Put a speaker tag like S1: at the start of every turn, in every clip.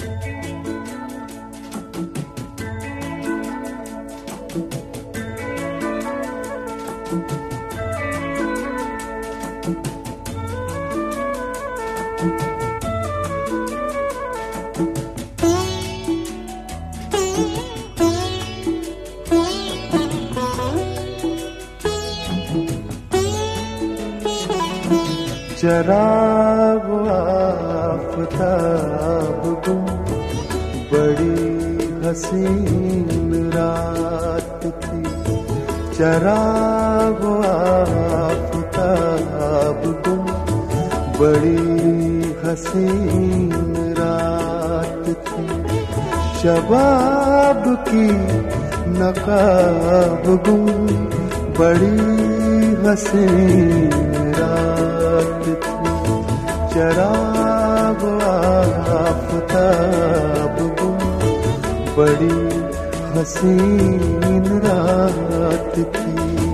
S1: चराग आफताब गुम बड़ी हसीन रात थी। चराग आफताब गुम बड़ी हसीन रात थी। शबाब की नकाब गुम बड़ी हसीन रात थी। चराग आफताब गुम बड़ी हसीन रात थी।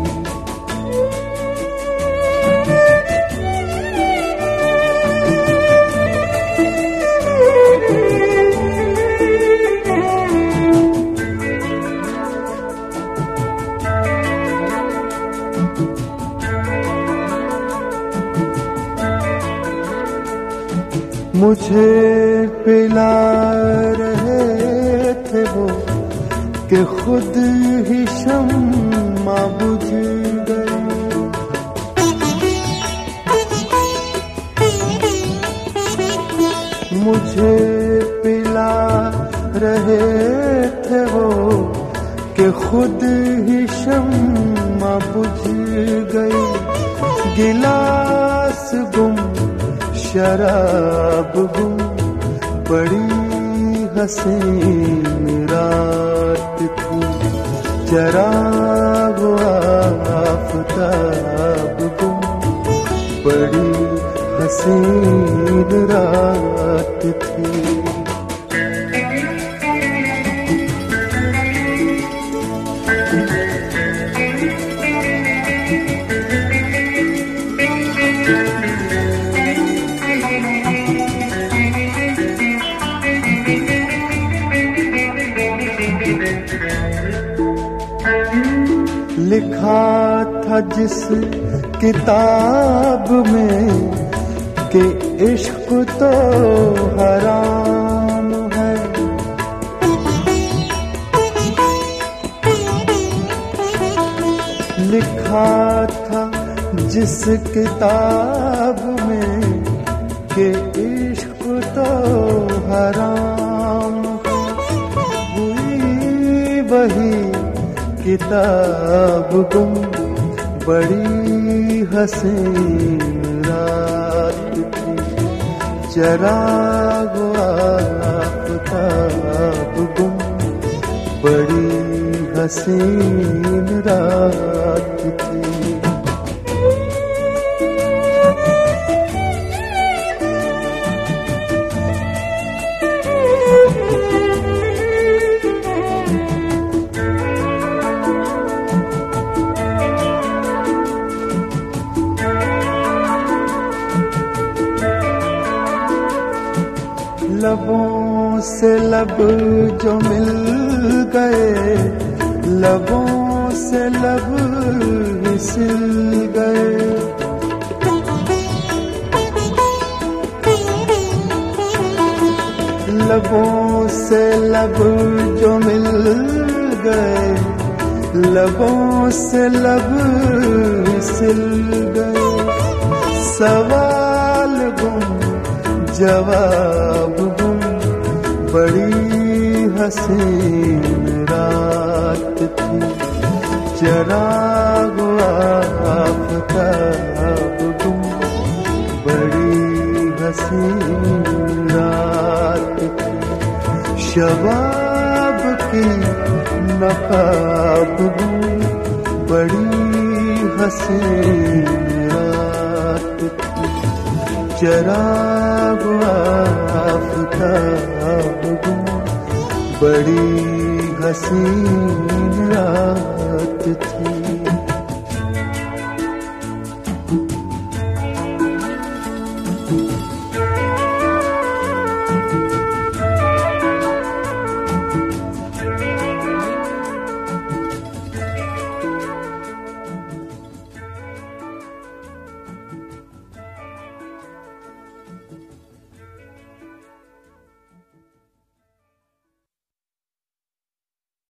S1: मुझे पिला रहे थे वो कि खुद ही शम्मा बुझ गई। मुझे पिला रहे थे वो कि खुद ही शम्मा बुझ गई। गिलास गुम शराब गुम बड़ी हसीन रात थी। चराग आफताब गुम बड़ी हसीन रात थी। लिखा था जिस किताब में कि इश्क तो हराम है। लिखा था जिस किताब में कि इश्क तो हराम है। हुई वही किताब गुम बड़ी हसीन रात थी। चराग आफताब गुम बड़ी हसीन रात थी। लबों से लब जो मिल गए, लबों से लब फिसल गए। लबों से लब जो मिल गए, लबों से लब फिसल गए। सवाल गुम जवाब गुम बड़ी हसीन रात थी। चराग आफताब गुम बड़ी हसीन रात थी। शबाब की नकाब गुम बड़ी हसीन रात थी। चराग आफताब गुम बड़ी हसीन रात थी।